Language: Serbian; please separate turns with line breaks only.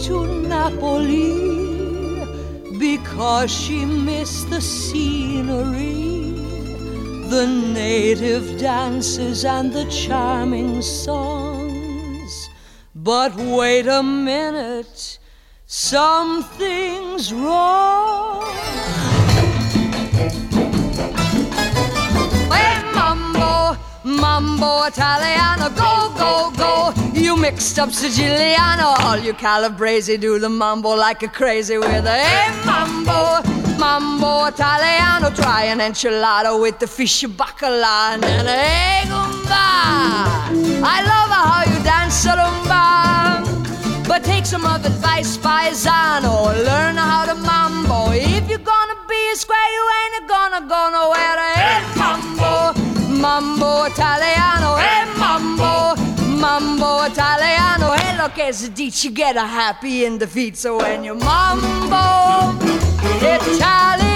to Napoli because she missed the scenery, the native dances and the charming songs. But wait a minute, something's wrong. Hey, mambo, mambo Italiano, go, go, go. You mixed up Siciliano, all you Calabrese do the mambo like a crazy with a hey, mambo, mambo Italiano. Try an enchilada with the fish bacala and a hey, gumba. I love how you dance rumba, but take some of advice, paisano. Learn how to mambo. If you're gonna be a square, you ain't gonna go nowhere. Hey, mambo, mambo Italiano. Hey, mambo, mambo Italiano. Hey, lo che si dice, you get a happy in the feet. So when you mambo Italiano.